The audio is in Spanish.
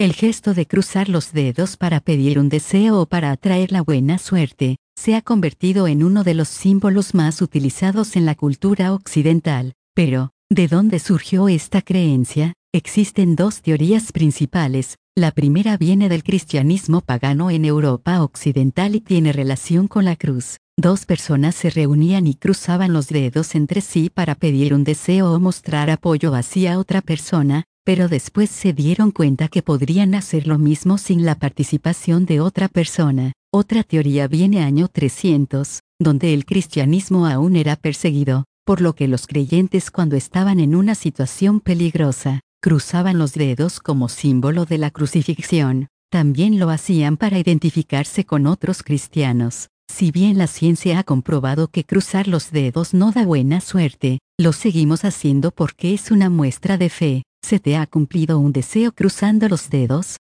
El gesto de cruzar los dedos para pedir un deseo o para atraer la buena suerte, se ha convertido en uno de los símbolos más utilizados en la cultura occidental. Pero, ¿de dónde surgió esta creencia? Existen dos teorías principales. La primera viene del cristianismo pagano en Europa occidental y tiene relación con la cruz. Dos personas se reunían y cruzaban los dedos entre sí para pedir un deseo o mostrar apoyo hacia otra persona, pero después se dieron cuenta que podrían hacer lo mismo sin la participación de otra persona. Otra teoría viene año 300, donde el cristianismo aún era perseguido, por lo que los creyentes cuando estaban en una situación peligrosa, cruzaban los dedos como símbolo de la crucifixión. También lo hacían para identificarse con otros cristianos. Si bien la ciencia ha comprobado que cruzar los dedos no da buena suerte, lo seguimos haciendo porque es una muestra de fe. ¿Se te ha cumplido un deseo cruzando los dedos?